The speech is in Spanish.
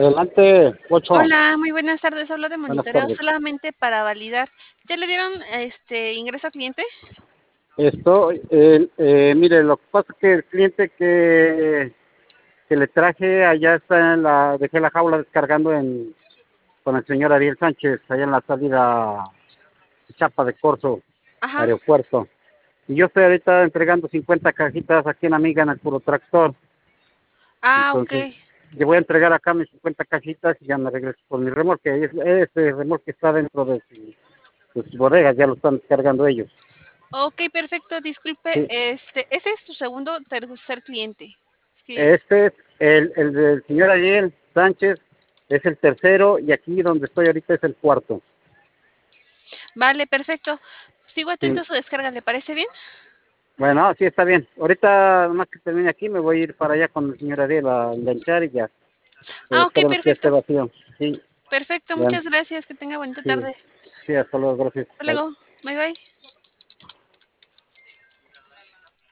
Adelante, Ocho. Hola, muy buenas tardes. Hablo de Buenas monitoreo tardes. solamente para validar. ¿Ya le dieron ingreso al cliente? Mire, lo que pasa es que el cliente que le traje allá está dejé la jaula descargando con el señor Ariel Sánchez, allá en la salida Chapa de Corzo, Ajá. aeropuerto. Y yo estoy ahorita entregando 50 cajitas aquí en Amiga en el Puro Tractor. Ah, ok. Entonces, yo voy a entregar acá mis 50 cajitas y ya me regreso con mi remolque. Ese remolque está dentro de sus bodegas, ya lo están descargando ellos. Ok, perfecto. Disculpe, Sí. ese es tu segundo o tercer cliente. Es que, Este es el del señor Ariel Sánchez, es el tercero y aquí donde estoy ahorita es el cuarto. vale, perfecto. Sigo atento Sí. a su descarga, ¿le parece bien? Bueno, sí está bien. Ahorita, más que termine aquí, me voy a ir para allá con el señor Ariel a enganchar y ya. Ah, ok, Esperemos que esté perfecto. vacío. Sí, Perfecto, bueno, muchas gracias. Que tenga bonita sí, tarde. sí, hasta luego, gracias. Hasta Bye. luego. Bye, bye.